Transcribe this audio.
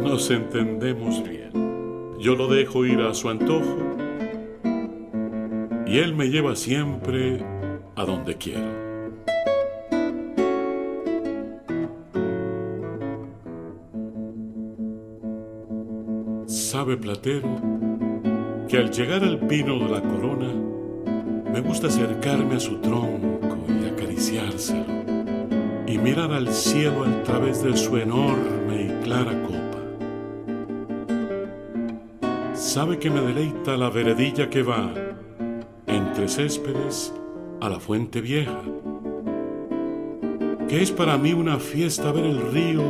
Nos entendemos bien. Yo lo dejo ir a su antojo y él me lleva siempre a donde quiero. Sabe, platero, que al llegar al pino de la corona me gusta acercarme a su tronco y acariciárselo y mirar al cielo a través de su enorme y clara copa. Sabe que me deleita la veredilla que va entre céspedes a la fuente vieja, que es para mí una fiesta ver el río